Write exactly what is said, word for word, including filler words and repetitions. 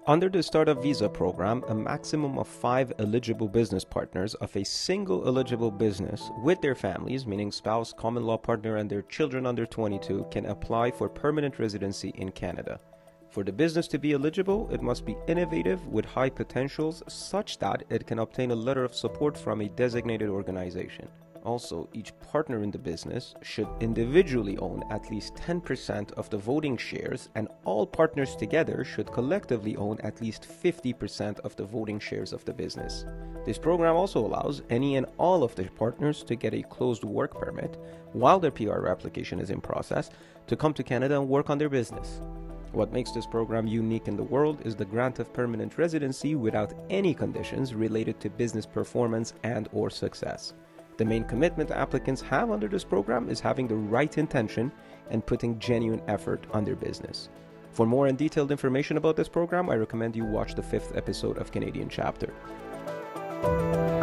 Under the Startup Visa program, a maximum of five eligible business partners of a single eligible business with their families, meaning spouse, common law partner, and their children under twenty-two, can apply for permanent residency in Canada. For the business to be eligible, it must be innovative with high potentials such that it can obtain a letter of support from a designated organization. Also, each partner in the business should individually own at least ten percent of the voting shares, and all partners together should collectively own at least fifty percent of the voting shares of the business. This program also allows any and all of the partners to get a closed work permit while their P R application is in process to come to Canada and work on their business. What makes this program unique in the world is the grant of permanent residency without any conditions related to business performance and or success. The main commitment applicants have under this program is having the right intention and putting genuine effort on their business. For more and detailed information about this program, I recommend you watch the fifth episode of Canadian Chapter.